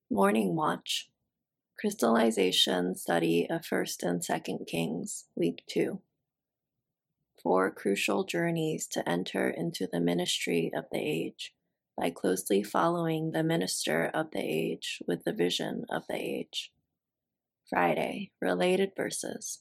Morning Watch, Crystallization Study of 1st and 2nd Kings, Week 2. 4 crucial journeys to enter into the ministry of the age by closely following the minister of the age with the vision of the age. Friday, related verses.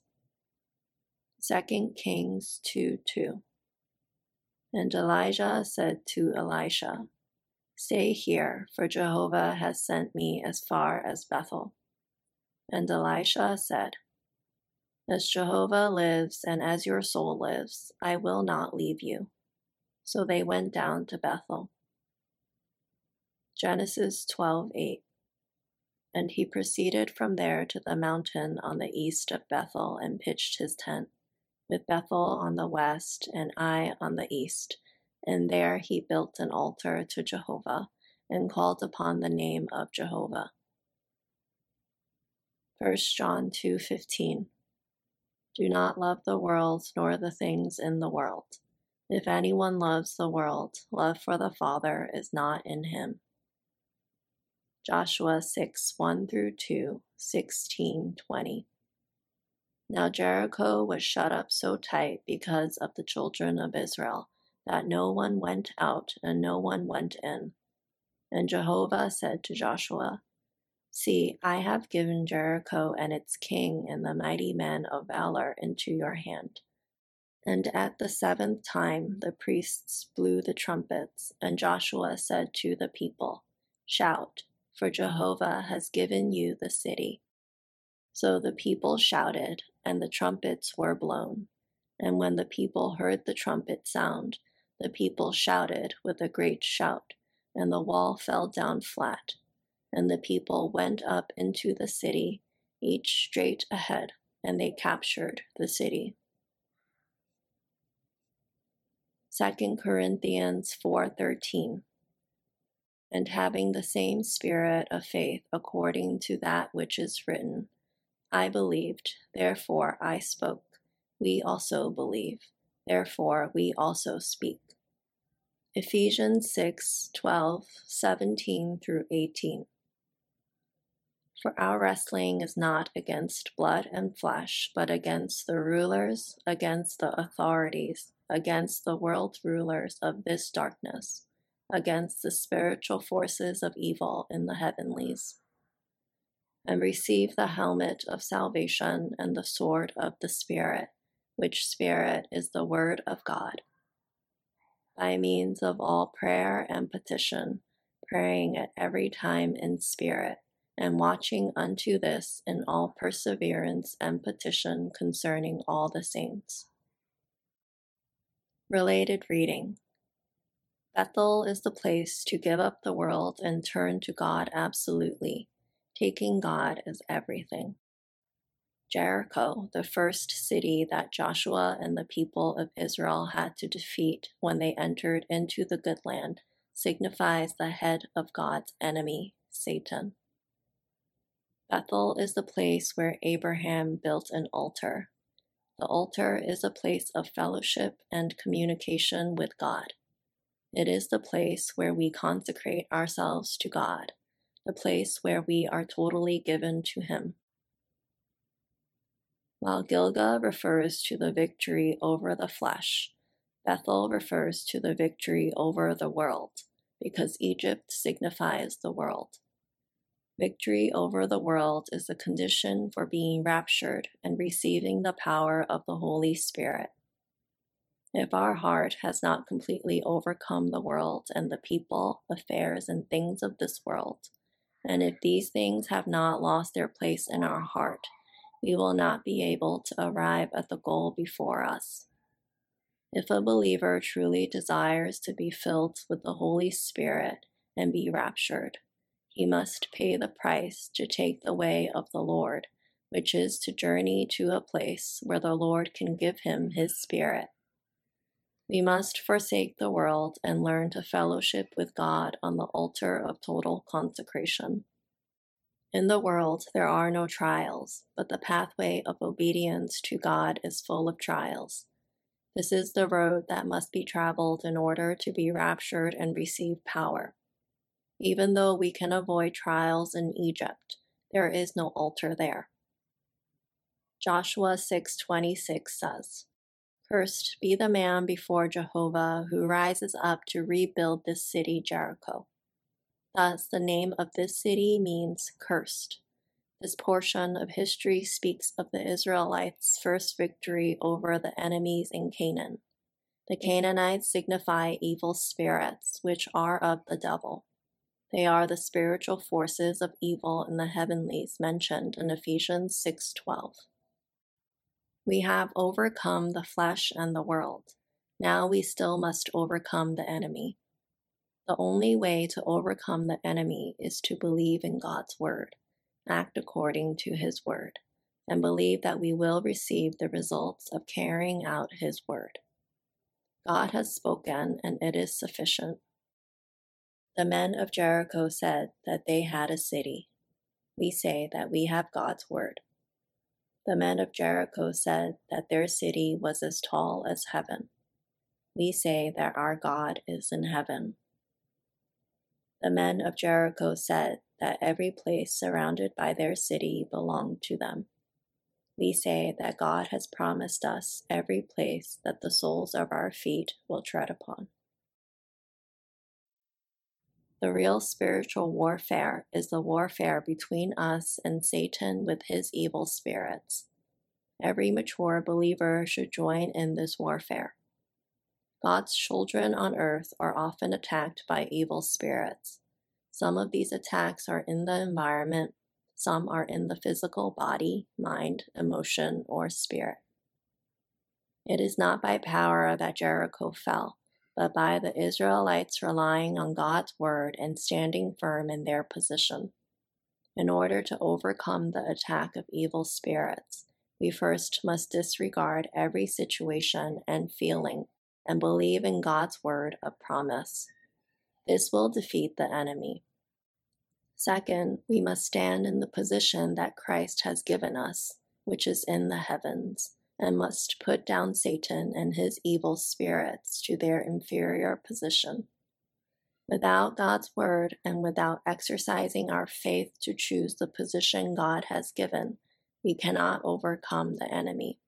2 Kings 2:2. And Elijah said to Elisha, "Stay here, for Jehovah has sent me as far as Bethel." And Elisha said, "As Jehovah lives and as your soul lives, I will not leave you." So they went down to Bethel. Genesis 12:8. And he proceeded from there to the mountain on the east of Bethel and pitched his tent, with Bethel on the west and Ai on the east. And there he built an altar to Jehovah and called upon the name of Jehovah. 1 John 2:15. Do not love the world nor the things in the world. If anyone loves the world, love for the Father is not in him. Joshua 6:1-2, 16-20. Now Jericho was shut up so tight because of the children of Israel that no one went out and no one went in. And Jehovah said to Joshua, "See, I have given Jericho and its king and the mighty men of valor into your hand." And at the 7th time the priests blew the trumpets, and Joshua said to the people, "Shout, for Jehovah has given you the city." So the people shouted, and the trumpets were blown. And when the people heard the trumpet sound, the people shouted with a great shout, and the wall fell down flat. And the people went up into the city, each straight ahead, and they captured the city. 2 Corinthians 4:13. And having the same spirit of faith according to that which is written, I believed, therefore I spoke. We also believe, therefore we also speak. Ephesians 6:12, 17-18. For our wrestling is not against blood and flesh, but against the rulers, against the authorities, against the world rulers of this darkness, against the spiritual forces of evil in the heavenlies. And receive the helmet of salvation and the sword of the Spirit, which Spirit is the word of God. By means of all prayer and petition, praying at every time in spirit, and watching unto this in all perseverance and petition concerning all the saints. Related reading. Bethel is the place to give up the world and turn to God absolutely, taking God as everything. Jericho, the first city that Joshua and the people of Israel had to defeat when they entered into the good land, signifies the head of God's enemy, Satan. Bethel is the place where Abraham built an altar. The altar is a place of fellowship and communication with God. It is the place where we consecrate ourselves to God, the place where we are totally given to Him. While Gilgal refers to the victory over the flesh, Bethel refers to the victory over the world, because Egypt signifies the world. Victory over the world is the condition for being raptured and receiving the power of the Holy Spirit. If our heart has not completely overcome the world and the people, affairs, and things of this world, and if these things have not lost their place in our heart, we will not be able to arrive at the goal before us. If a believer truly desires to be filled with the Holy Spirit and be raptured, he must pay the price to take the way of the Lord, which is to journey to a place where the Lord can give him His Spirit. We must forsake the world and learn to fellowship with God on the altar of total consecration. In the world, there are no trials, but the pathway of obedience to God is full of trials. This is the road that must be traveled in order to be raptured and receive power. Even though we can avoid trials in Egypt, there is no altar there. Joshua 6:26 says, "Cursed be the man before Jehovah who rises up to rebuild this city Jericho." Thus, the name of this city means cursed. This portion of history speaks of the Israelites' first victory over the enemies in Canaan. The Canaanites signify evil spirits, which are of the devil. They are the spiritual forces of evil in the heavenlies mentioned in Ephesians 6:12. We have overcome the flesh and the world. Now we still must overcome the enemy. The only way to overcome the enemy is to believe in God's word, act according to his word, and believe that we will receive the results of carrying out his word. God has spoken, and it is sufficient. The men of Jericho said that they had a city. We say that we have God's word. The men of Jericho said that their city was as tall as heaven. We say that our God is in heaven. The men of Jericho said that every place surrounded by their city belonged to them. We say that God has promised us every place that the soles of our feet will tread upon. The real spiritual warfare is the warfare between us and Satan with his evil spirits. Every mature believer should join in this warfare. God's children on earth are often attacked by evil spirits. Some of these attacks are in the environment, some are in the physical body, mind, emotion, or spirit. It is not by power that Jericho fell, but by the Israelites relying on God's word and standing firm in their position. In order to overcome the attack of evil spirits, we first must disregard every situation and feeling and believe in God's word of promise. This will defeat the enemy. Second, we must stand in the position that Christ has given us, which is in the heavens, and must put down Satan and his evil spirits to their inferior position. Without God's word and without exercising our faith to choose the position God has given, we cannot overcome the enemy.